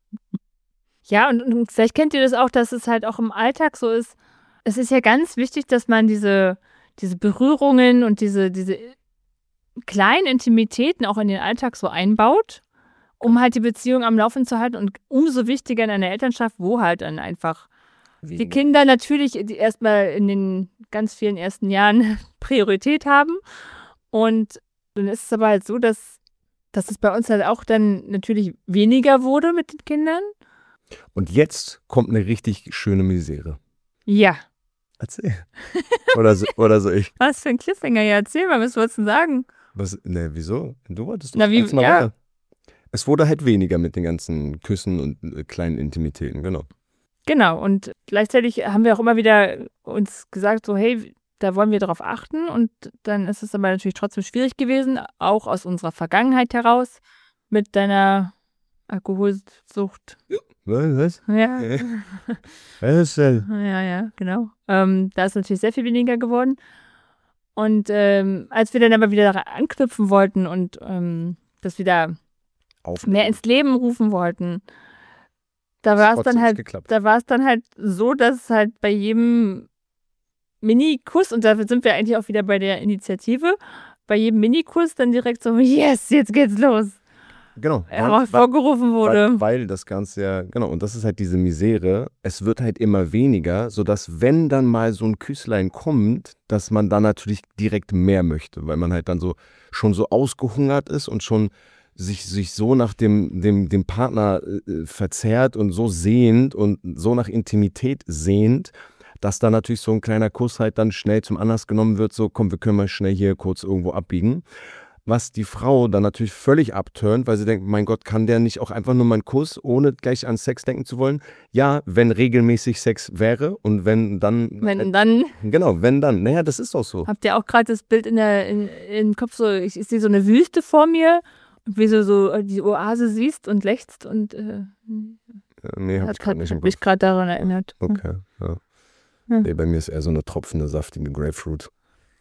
Ja, und vielleicht kennt ihr das auch, dass es halt auch im Alltag so ist. Es ist ja ganz wichtig, dass man diese Berührungen und diese kleinen Intimitäten auch in den Alltag so einbaut, um halt die Beziehung am Laufen zu halten. Und umso wichtiger in einer Elternschaft, wo halt dann einfach die Kinder natürlich erstmal in den ganz vielen ersten Jahren Priorität haben. Und dann ist es aber halt so, dass es bei uns halt auch dann natürlich weniger wurde mit den Kindern. Und jetzt kommt eine richtig schöne Misere. Ja. Erzähl. Oder so ich. Was für ein Cliffhanger, ja, erzähl mal, was wolltest du sagen? Wieso? Du wolltest doch. Na, wie, mal ja. weiter. Es wurde halt weniger mit den ganzen Küssen und kleinen Intimitäten, genau. Genau, und gleichzeitig haben wir auch immer wieder uns gesagt, so hey, da wollen wir darauf achten und dann ist es aber natürlich trotzdem schwierig gewesen, auch aus unserer Vergangenheit heraus, mit deiner Alkoholsucht. Was? Ja. Was ist denn? Ja, genau. Da ist natürlich sehr viel weniger geworden. Und als wir dann aber wieder daran anknüpfen wollten und das wieder mehr ins Leben rufen wollten, da war es dann halt so, dass es halt bei jedem Minikuss, und dafür sind wir eigentlich auch wieder bei der Initiative, bei jedem Minikuss dann direkt so, yes, jetzt geht's los. Genau. Hervorgerufen wurde. Weil das Ganze ja, genau, und das ist halt diese Misere, es wird halt immer weniger, sodass wenn dann mal so ein Küsslein kommt, dass man dann natürlich direkt mehr möchte, weil man halt dann so schon so ausgehungert ist und schon sich so nach dem Partner verzehrt und so sehnt und so nach Intimität sehnt, dass da natürlich so ein kleiner Kuss halt dann schnell zum Anlass genommen wird, so komm, wir können mal schnell hier kurz irgendwo abbiegen. Was die Frau dann natürlich völlig abturnt, weil sie denkt, mein Gott, kann der nicht auch einfach nur mal einen Kuss, ohne gleich an Sex denken zu wollen? Ja, wenn regelmäßig Sex wäre und wenn dann... Wenn dann... Genau, wenn dann. Naja, das ist doch so. Habt ihr auch gerade das Bild im Kopf so, ich sehe so eine Wüste vor mir und wie du so die Oase siehst und lechzt und... nee, hab ich gerade nicht im Kopf. Mich gerade daran erinnert. Okay, ja. Nee, bei mir ist eher so eine tropfende, saftige Grapefruit.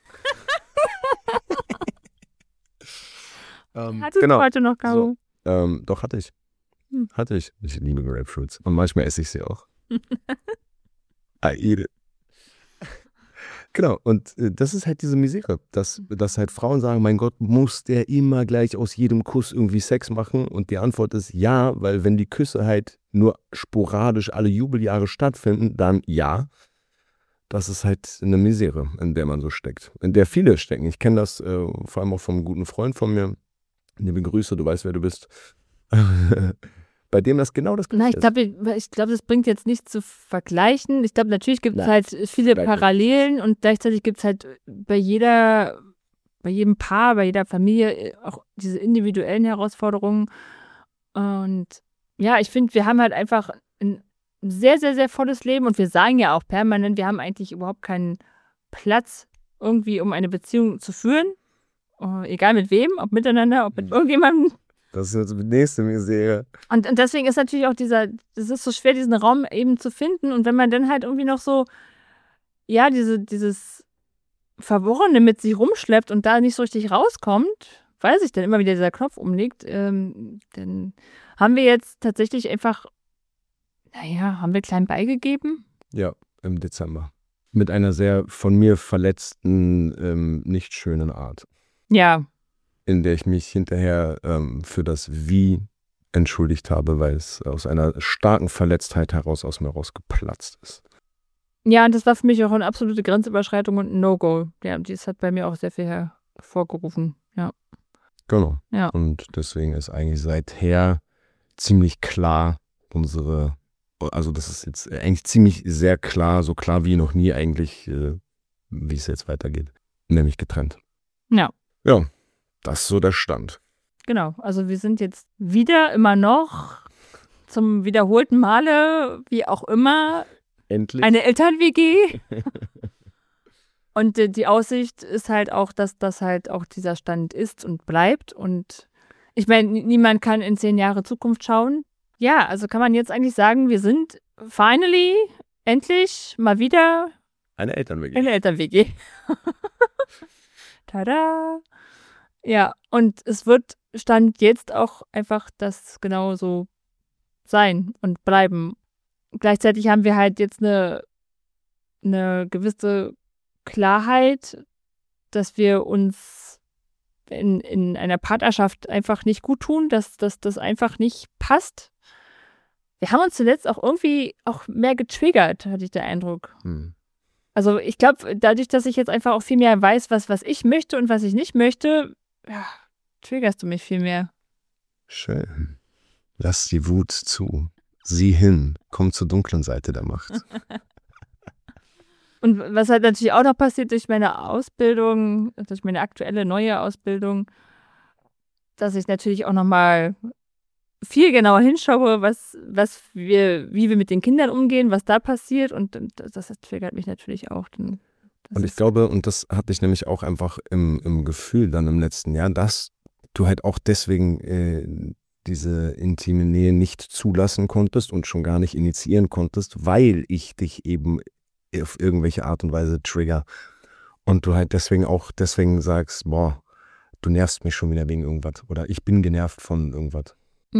Hattest du heute noch, Caro? So, doch, hatte ich. Hatte ich. Ich liebe Grapefruits. Und manchmal esse ich sie auch. I eat it. Genau, und das ist halt diese Misere, dass halt Frauen sagen, mein Gott, muss der immer gleich aus jedem Kuss irgendwie Sex machen? Und die Antwort ist ja, weil wenn die Küsse halt nur sporadisch alle Jubeljahre stattfinden, dann ja. Das ist halt eine Misere, in der man so steckt. In der viele stecken. Ich kenne das vor allem auch vom guten Freund von mir. Liebe Grüße, du weißt, wer du bist. Bei dem das genau das Gleiche ist. Ich glaube, das bringt jetzt nichts zu vergleichen. Ich glaube, natürlich gibt es halt viele Parallelen und gleichzeitig gibt es halt bei jedem Paar, bei jeder Familie auch diese individuellen Herausforderungen. Und ja, ich finde, wir haben halt einfach ein sehr, sehr, sehr volles Leben und wir sagen ja auch permanent, wir haben eigentlich überhaupt keinen Platz irgendwie, um eine Beziehung zu führen. Egal mit wem, ob miteinander, ob mit irgendjemandem. Das ist jetzt die nächste Misere. Und deswegen ist natürlich auch das ist so schwer, diesen Raum eben zu finden. Und wenn man dann halt irgendwie noch so, ja, dieses Verworrene mit sich rumschleppt und da nicht so richtig rauskommt, weil sich dann immer wieder dieser Knopf umlegt, dann haben wir jetzt tatsächlich einfach, haben wir klein beigegeben? Ja, im Dezember. mit einer sehr von mir verletzten, nicht schönen Art, Ja, in der ich mich hinterher für das Wie entschuldigt habe, weil es aus einer starken Verletztheit heraus aus mir rausgeplatzt ist. ja, und das war für mich auch eine absolute Grenzüberschreitung und ein No-Go. Ja, das hat bei mir auch sehr viel hervorgerufen. Ja. Genau. Ja. Und deswegen ist eigentlich seither ziemlich klar also das ist jetzt eigentlich ziemlich sehr klar, so klar wie noch nie eigentlich, wie es jetzt weitergeht, nämlich getrennt. Ja. Ja, das ist so der Stand. Genau, also wir sind jetzt wieder immer noch zum wiederholten Male, wie auch immer, Endlich. eine Eltern-WG. Und die Aussicht ist halt auch, dass das halt auch dieser Stand ist und bleibt. Und ich meine, niemand kann in 10 Jahre Zukunft schauen. Ja, also kann man jetzt eigentlich sagen, wir sind finally, endlich mal wieder Eine Eltern-WG. eine Eltern-WG. Tada! Ja, und es wird Stand jetzt auch einfach das genau so sein und bleiben. Gleichzeitig haben wir halt jetzt eine gewisse Klarheit, dass wir uns in einer Partnerschaft einfach nicht gut tun, dass das einfach nicht passt. Wir haben uns zuletzt auch irgendwie auch mehr getriggert, hatte ich den Eindruck. Also ich glaube, dadurch, dass ich jetzt einfach auch viel mehr weiß, was ich möchte und was ich nicht möchte, ja, triggerst du mich viel mehr. Schön. Lass die Wut zu. Sieh hin. Komm zur dunklen Seite der Macht. Und was halt natürlich auch noch passiert durch meine Ausbildung, durch meine aktuelle neue Ausbildung, dass ich natürlich auch nochmal viel genauer hinschaue, wie wir mit den Kindern umgehen, was da passiert, und das triggert mich natürlich auch. Und ich glaube, und das hatte ich nämlich auch einfach im Gefühl dann im letzten Jahr, dass du halt auch deswegen diese intime Nähe nicht zulassen konntest und schon gar nicht initiieren konntest, weil ich dich eben auf irgendwelche Art und Weise trigger. Und du halt deswegen sagst, boah, du nervst mich schon wieder wegen irgendwas. Oder ich bin genervt von irgendwas.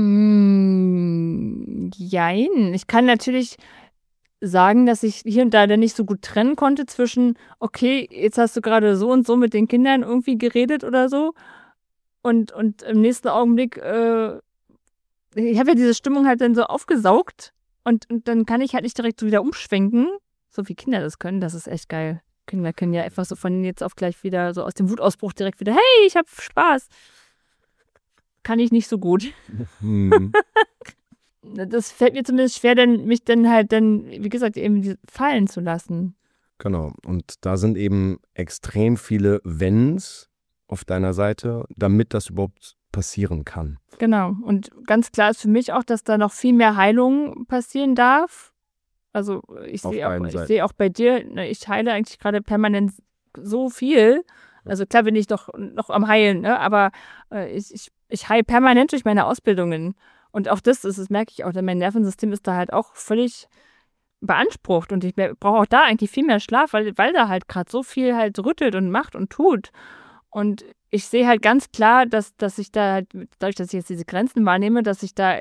Jein. Ich kann natürlich sagen, dass ich hier und da dann nicht so gut trennen konnte zwischen, okay, jetzt hast du gerade so und so mit den Kindern irgendwie geredet oder so. Und im nächsten Augenblick, ich habe ja diese Stimmung halt dann so aufgesaugt und dann kann ich halt nicht direkt so wieder umschwenken. So wie Kinder das können, das ist echt geil. Kinder können ja einfach so von jetzt auf gleich wieder so aus dem Wutausbruch direkt wieder, hey, ich hab Spaß. Kann ich nicht so gut. Das fällt mir zumindest schwer, mich dann halt wie gesagt, eben fallen zu lassen. Genau. Und da sind eben extrem viele Wenns auf deiner Seite, damit das überhaupt passieren kann. Genau. Und ganz klar ist für mich auch, dass da noch viel mehr Heilung passieren darf. Also ich sehe auch bei dir, ich heile eigentlich gerade permanent so viel. Also klar bin ich noch am Heilen, ne? Aber ich heile permanent durch meine Ausbildungen. Und auch das merke ich auch, denn mein Nervensystem ist da halt auch völlig beansprucht. Und ich brauche auch da eigentlich viel mehr Schlaf, weil da halt gerade so viel halt rüttelt und macht und tut. Und ich sehe halt ganz klar, dass ich da halt, dadurch, dass ich jetzt diese Grenzen wahrnehme, dass ich da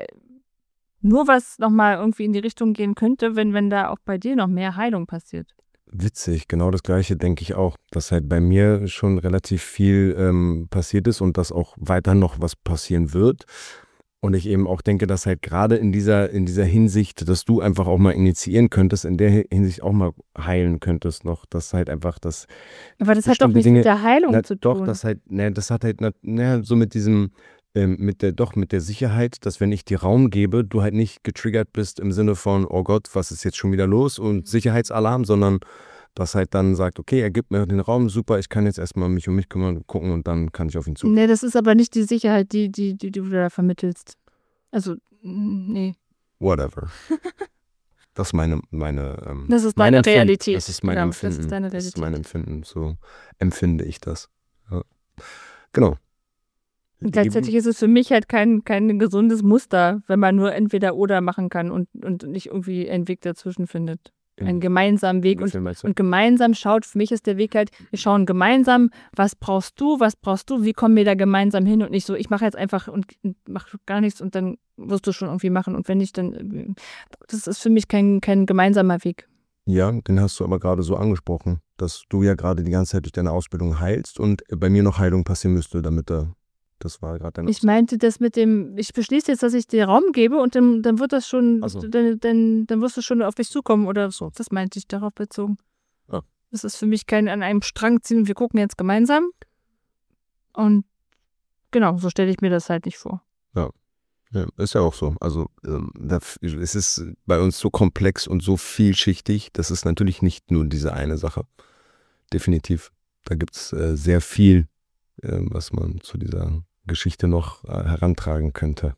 nur was nochmal irgendwie in die Richtung gehen könnte, wenn da auch bei dir noch mehr Heilung passiert. Witzig, genau das Gleiche denke ich auch, dass halt bei mir schon relativ viel passiert ist und dass auch weiter noch was passieren wird. Und ich eben auch denke, dass halt gerade in dieser Hinsicht, dass du einfach auch mal initiieren könntest, in der Hinsicht auch mal heilen könntest noch, dass halt einfach das. Aber das hat doch nichts mit der Heilung zu tun. Doch, das hat halt, so mit diesem, mit der Sicherheit, dass wenn ich dir Raum gebe, du halt nicht getriggert bist im Sinne von, oh Gott, was ist jetzt schon wieder los und Sicherheitsalarm, sondern das halt dann sagt, okay, er gibt mir den Raum, super, ich kann jetzt erstmal mich um mich kümmern, gucken und dann kann ich auf ihn zu. Nee, das ist aber nicht die Sicherheit, die du da vermittelst. Also, nee. Whatever. Das ist meine das ist meine Realität. Das ist mein Empfinden. Das ist deine Realität. Das ist mein Empfinden, so empfinde ich das. Ja. Genau. Und gleichzeitig ist es für mich halt kein gesundes Muster, wenn man nur entweder oder machen kann und nicht irgendwie einen Weg dazwischen findet. Einen gemeinsamen Weg und gemeinsam schaut, für mich ist der Weg halt, wir schauen gemeinsam, was brauchst du, wie kommen wir da gemeinsam hin und nicht so, ich mache jetzt einfach und mache gar nichts und dann wirst du schon irgendwie machen und wenn nicht, dann, das ist für mich kein gemeinsamer Weg. Ja, den hast du aber gerade so angesprochen, dass du ja gerade die ganze Zeit durch deine Ausbildung heilst und bei mir noch Heilung passieren müsste, das war gerade deine Ich meinte das mit dem, ich beschließe jetzt, dass ich dir Raum gebe und dann wird das schon, Ach so. dann wirst du schon auf mich zukommen oder so. Das meinte ich darauf bezogen. Ah. Das ist für mich kein an einem Strang ziehen und wir gucken jetzt gemeinsam. Und genau, so stelle ich mir das halt nicht vor. Ja, ist ja auch so. Also es ist bei uns so komplex und so vielschichtig, das ist natürlich nicht nur diese eine Sache. Definitiv. Da gibt es sehr viel, was man zu dieser Geschichte noch herantragen könnte.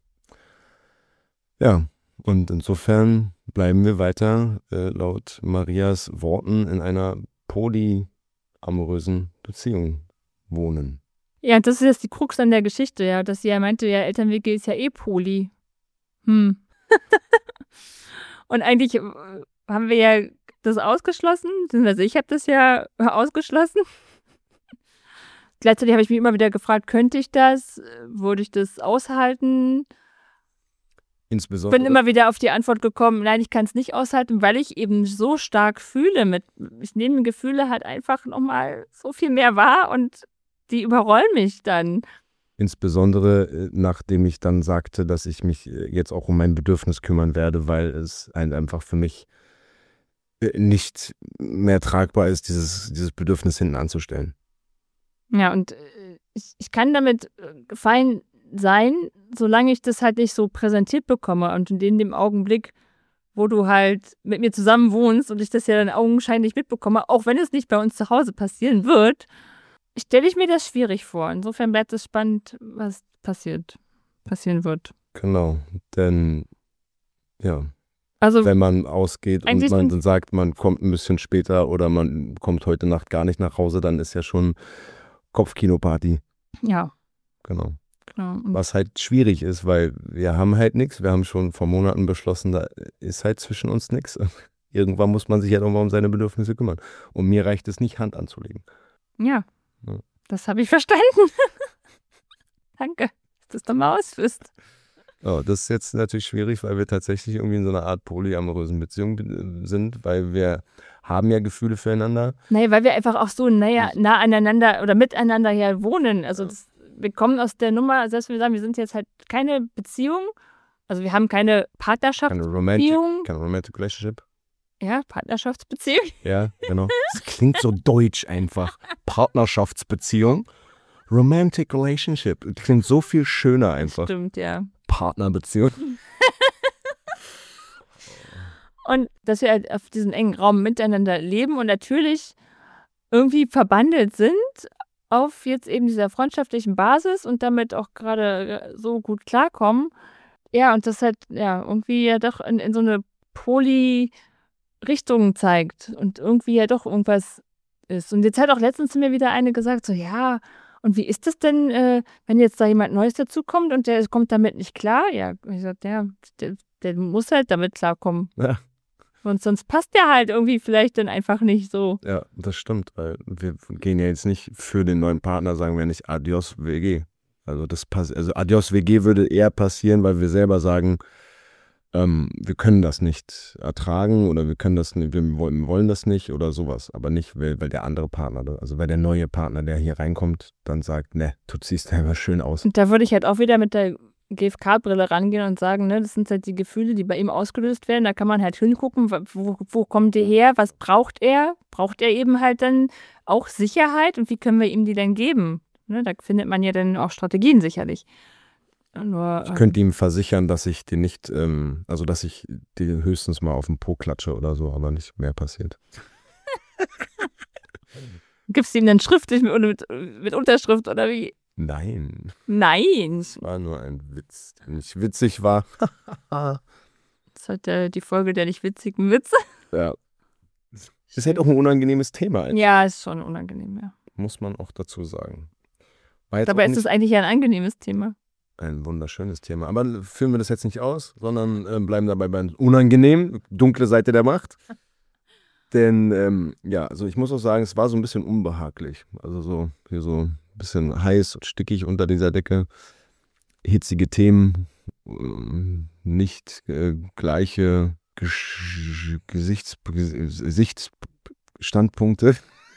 Ja, und insofern bleiben wir weiter laut Marias Worten in einer polyamorösen Beziehung wohnen. Ja, das ist jetzt die Krux an der Geschichte, ja, dass sie ja meinte, ja, Eltern-WG ist ja eh poly. Und eigentlich haben wir ja das ausgeschlossen, also ich habe das ja ausgeschlossen. Gleichzeitig habe ich mich immer wieder gefragt, könnte ich das? Würde ich das aushalten? Insbesondere Bin immer wieder auf die Antwort gekommen, nein, ich kann es nicht aushalten, weil ich eben so stark fühle. Ich nehme Gefühle halt einfach nochmal so viel mehr wahr und die überrollen mich dann. Insbesondere nachdem ich dann sagte, dass ich mich jetzt auch um mein Bedürfnis kümmern werde, weil es einfach für mich nicht mehr tragbar ist, dieses Bedürfnis hinten anzustellen. Ja, und ich kann damit fein sein, solange ich das halt nicht so präsentiert bekomme. Und in dem Augenblick, wo du halt mit mir zusammen wohnst und ich das ja dann augenscheinlich mitbekomme, auch wenn es nicht bei uns zu Hause passieren wird, stelle ich mir das schwierig vor. Insofern bleibt es spannend, was passieren wird. Genau, denn ja, Also wenn man ausgeht und eigentlich man dann sagt, man kommt ein bisschen später oder man kommt heute Nacht gar nicht nach Hause, dann ist ja schon Kopfkinoparty. ja, Genau. Und Was halt schwierig ist, weil wir haben halt nichts. Wir haben schon vor Monaten beschlossen, da ist halt zwischen uns nichts. Irgendwann muss man sich halt auch mal um seine Bedürfnisse kümmern. Und mir reicht es nicht, Hand anzulegen. ja, Ja. das habe ich verstanden. Danke, dass du es doch mal ausführst. Oh, das ist jetzt natürlich schwierig, weil wir tatsächlich irgendwie in so einer Art polyamorösen Beziehung sind, weil wir haben ja Gefühle füreinander. Nee, weil wir einfach auch so nah aneinander oder miteinander ja wohnen. Also wir kommen aus der Nummer, selbst wenn wir sagen, wir sind jetzt halt keine Beziehung, also wir haben keine Partnerschaftsbeziehung. Keine romantic relationship. Ja, Partnerschaftsbeziehung. Ja, genau. Das klingt so deutsch einfach. Partnerschaftsbeziehung. Romantic relationship. Das klingt so viel schöner einfach. Stimmt, ja. Partnerbeziehung. Und dass wir halt auf diesem engen Raum miteinander leben und natürlich irgendwie verbandelt sind auf jetzt eben dieser freundschaftlichen Basis und damit auch gerade so gut klarkommen. Ja, und das halt ja irgendwie ja doch in so eine Poly-Richtung zeigt und irgendwie ja doch irgendwas ist. Und jetzt hat auch letztens zu mir wieder eine gesagt, so ja, und wie ist das denn, wenn jetzt da jemand Neues dazukommt und der kommt damit nicht klar? Ja, ich sagte, ja, der muss halt damit klarkommen. Ja. Und sonst passt der halt irgendwie vielleicht dann einfach nicht so. Ja, das stimmt, weil wir gehen ja jetzt nicht für den neuen Partner, sagen wir nicht Adios WG. Also Adios WG würde eher passieren, weil wir selber sagen, wir können das nicht ertragen oder wir wollen das nicht oder sowas. Aber nicht, weil der andere Partner, also weil der neue Partner, der hier reinkommt, dann sagt, ne, du ziehst ja immer schön aus. Und da würde ich halt auch wieder mit der GfK-Brille rangehen und sagen, ne, das sind halt die Gefühle, die bei ihm ausgelöst werden. Da kann man halt hingucken, wo kommt der her, was braucht er? Braucht er eben halt dann auch Sicherheit und wie können wir ihm die denn geben? Ne, da findet man ja dann auch Strategien sicherlich. Nur, ich könnte ihm versichern, dass ich dir nicht, dass ich dir höchstens mal auf den Po klatsche oder so, aber nicht mehr passiert. Gibst du ihm dann schriftlich mit Unterschrift oder wie? Nein. Nein. Das war nur ein Witz, der nicht witzig war. Das ist halt die Folge der nicht witzigen Witze. Ja. Das ist halt auch ein unangenehmes Thema. Ja, ist schon unangenehm, ja. Muss man auch dazu sagen. Dabei ist es eigentlich ja ein angenehmes Thema. Ein wunderschönes Thema. Aber führen wir das jetzt nicht aus, sondern bleiben dabei bei unangenehm, dunkle Seite der Macht. Denn, also ich muss auch sagen, es war so ein bisschen unbehaglich. Also so hier so ein bisschen heiß und stickig unter dieser Decke. Hitzige Themen, nicht gleiche Gesichtsstandpunkte.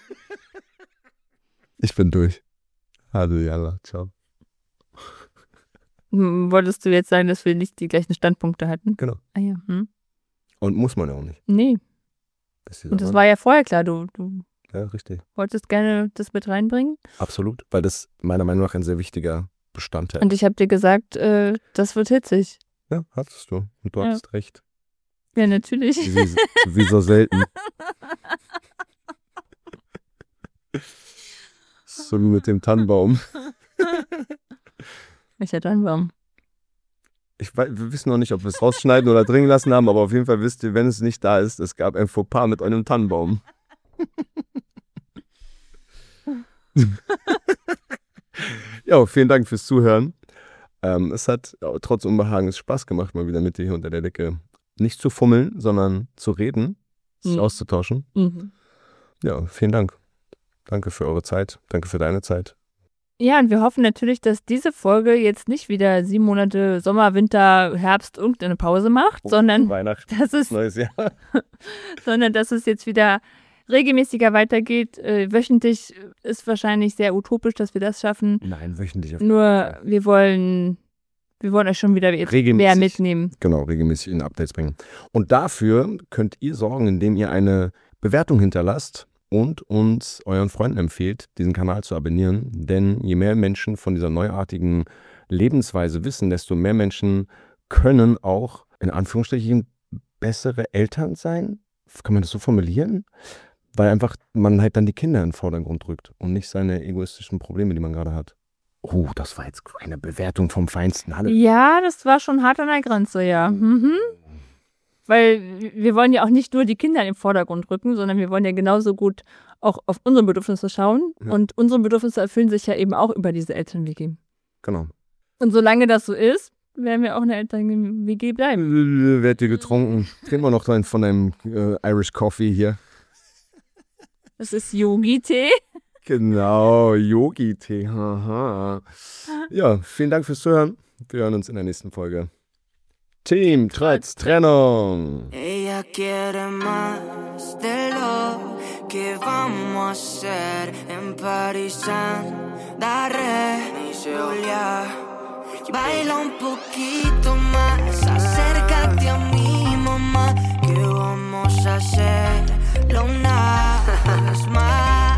Ich bin durch. Hallo, yalla, ciao. Wolltest du jetzt sagen, dass wir nicht die gleichen Standpunkte hatten? Genau. Ah ja. Und muss man ja auch nicht. Nee. Und das war ja vorher klar, du ja, richtig. Wolltest gerne das mit reinbringen? Absolut, weil das meiner Meinung nach ein sehr wichtiger Bestandteil. Und ich habe dir gesagt, das wird hitzig. Ja, hattest du. Und du hattest recht. Ja, natürlich. Wie so selten. So wie mit dem Tannenbaum. Welcher Tannenbaum? Wir wissen noch nicht, ob wir es rausschneiden oder drin lassen haben, aber auf jeden Fall wisst ihr, wenn es nicht da ist, es gab ein Fauxpas mit einem Tannenbaum. Ja, vielen Dank fürs Zuhören. Es hat trotz Unbehagens Spaß gemacht, mal wieder mit dir hier unter der Decke nicht zu fummeln, sondern zu reden, sich auszutauschen. Ja, vielen Dank. Danke für eure Zeit. Danke für deine Zeit. Ja, und wir hoffen natürlich, dass diese Folge jetzt nicht wieder 7 Monate Sommer, Winter, Herbst irgendeine Pause macht, sondern Weihnachten, neues Jahr. Sondern dass es jetzt wieder regelmäßiger weitergeht. Wöchentlich ist wahrscheinlich sehr utopisch, dass wir das schaffen. Nein, wöchentlich. Nur wir wollen euch schon wieder mehr mitnehmen. Genau, regelmäßig in Updates bringen. Und dafür könnt ihr sorgen, indem ihr eine Bewertung hinterlasst und uns euren Freunden empfehlt, diesen Kanal zu abonnieren. Denn je mehr Menschen von dieser neuartigen Lebensweise wissen, desto mehr Menschen können auch, in Anführungsstrichen, bessere Eltern sein. Kann man das so formulieren? Weil einfach man halt dann die Kinder in den Vordergrund rückt und nicht seine egoistischen Probleme, die man gerade hat. Oh, das war jetzt eine Bewertung vom Feinsten. Ja, das war schon hart an der Grenze, ja. Weil wir wollen ja auch nicht nur die Kinder in den Vordergrund rücken, sondern wir wollen ja genauso gut auch auf unsere Bedürfnisse schauen. Ja. Und unsere Bedürfnisse erfüllen sich ja eben auch über diese Eltern-WG. Genau. Und solange das so ist, werden wir auch eine Eltern-WG bleiben. Wird dir getrunken. Trinken wir noch von deinem Irish Coffee hier. Das ist Yogi-Tee. Genau, Yogi-Tee. Ja, vielen Dank fürs Zuhören. Wir hören uns in der nächsten Folge. Team Trotz Trennung. Ella quiere más de lo que vamos a hacer en París, Daré, Julia. Baila un poquito más, acércate a mi mamá, que vamos a hacerlo una vez más.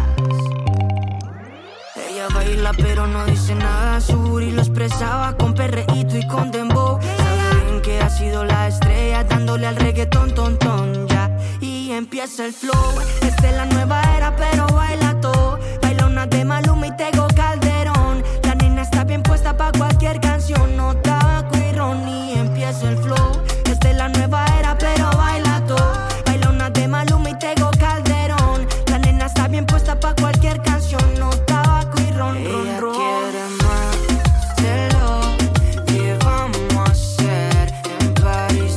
Ella baila pero no dice nada, su booty lo expresaba con perreíto y con dembow. Que ha sido la estrella dándole al reggaetón, ton, ya. Y empieza el flow, esta es la nueva era pero baila todo. Baila una de Maluma y Tego Calderón. La nena está bien puesta pa' cualquier canción, no tabaco y ron. Y empieza el flow, esta es la nueva era pero baila todo. Baila una de Maluma y Tego Calderón. La nena está bien puesta pa' cualquier canción, no tabaco y ron. Ella quiere más de lo que vamos a hacer en París,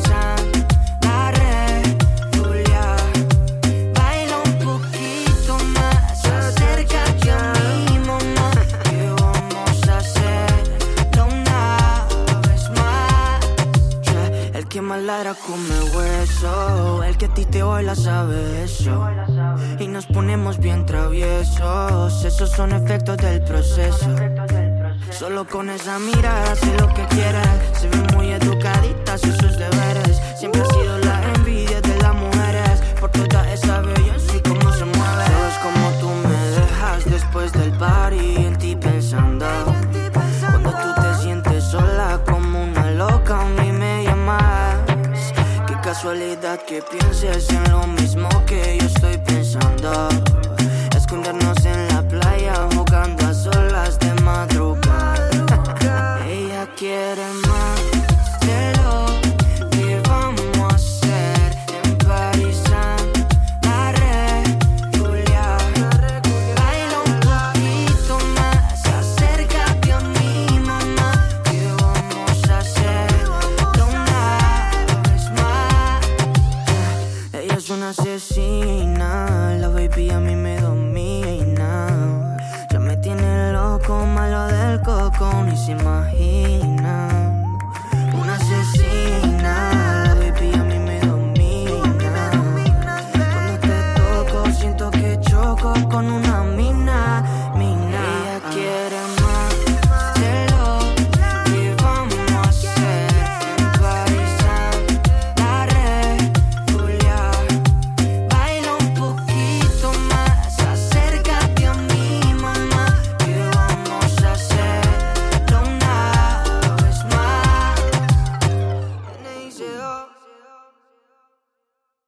Daré, Julia. Baila un poquito más, acércate a mi mamá, que vamos a hacerlo una vez más. El que más ladra come hueso, el que a ti te baila sabe eso. Y nos ponemos bien traviesos, esos son efectos del proceso. Solo con esa mirada sé lo que quiere. Se ve muy educadita, hace sus deberes. Siempre ha sido la envidia de las mujeres, por toda esa belleza y cómo se mueve. Sabes como tú me dejas después del party, en ti pensando. Cuando tú te sientes sola como una loca, a mí me llamas. Qué casualidad que pienses en lo mismo que yo estoy pensando. Escondernos en la playa jugando a solas de madrugada. Ella quiere más de lo que vamos a hacer en París, Daré, Julia. Baila un poquito más, acércate a mi mamá, que vamos a hacerlo una vez más. Ella es una asesina, la baby a mí me domina. Ya me tiene loco, malo del coco, ni se imagina. Una asesina, la baby a mí me domina. con